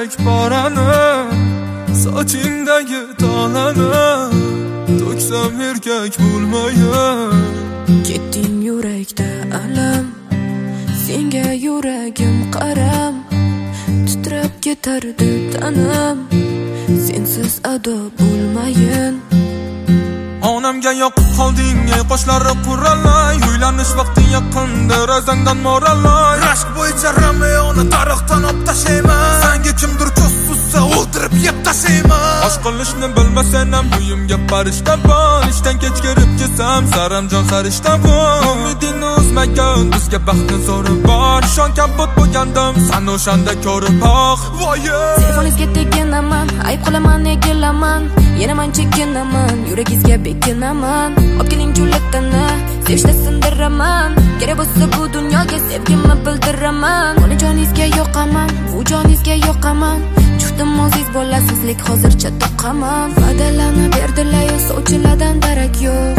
yurak porani, sochingdagi tolani to'ksam erkak bo'lmayin. Ketding yurakda alam, senga yuragim qaram, titrab ketardi tanam, sensiz ado bo'lmayin. Onamga yoqib qolding, ey qoshlari quralay, uylanish vaqti yaqinda razangdan moralay. Rashk bo'yicha Romeoni tarixdan olib tashlayman, senga kimdir ko'z suzsa o'ldirib yeb tashlayman. Osh qilishni bilmasam ham uyimga farishta bor, ishdan kech kirib kelsam saramjon sarishta bor. Umidingni uzmagan bizga baxtni zo'ri bor, ishon kabut bo'lgandim san o'shanda ko'rib oq. Telefoningizga teginaman, ayb qilaman egilaman, yana men chekinaman, yuragingizga bekinaman. Olib keling julatani, sevishda sindiraman, kerak bo'lsa bu dunyoga sevgimni bildiraman. Uni joningizga yoqaman, bu joningizga yoqaman, juhtim oziz bo'lasizlik hozircha toqaman. Va'dalarni berdilar-yu sovchilardan darak yo'q.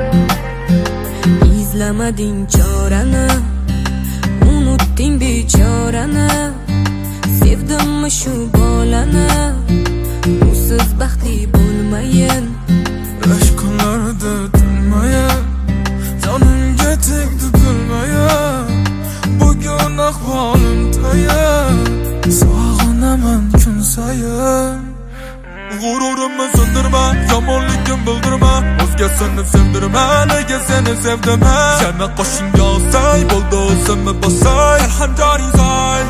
Izlamading chorani, unutding bechorani, sevdimmi shu bolani, usiz baxtli bo'lmayin. Yosh kunlarda tinmayin, jonimga tegdi bilmayin, bugun ahvolim tayin, sog'inaman kun sayin. G'ururimni sindirma, yomonligim bildirma, o'zgasini sevdirma, nega seni sevdim ha? Yana qo'shingga olsay, bo'ldi o'zimni bosay, alhamdulillah zoy.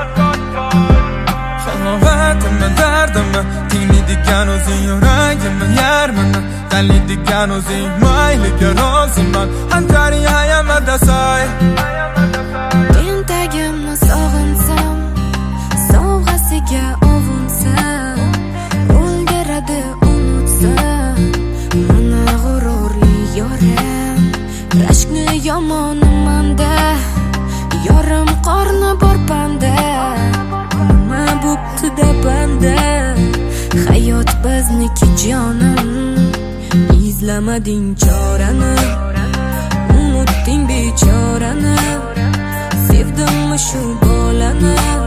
Halovatimni dardimni tinglaydigan o'zing, yuragimni yarmini tanlaydigan o'zing, mayliga roziman, Anjariya hayamada soy. Tentagimni sog'insam, sovg'asiga ovunsam, o'ldiradi unutsam, mana g'ururli yorim. Rashkni yomonimanda, yorim qorni bor panda, nima bo'pti-da banda, hayot bizniki jonim. Izlamading chorani, unutding bechorani, sevdimmi shu bolani,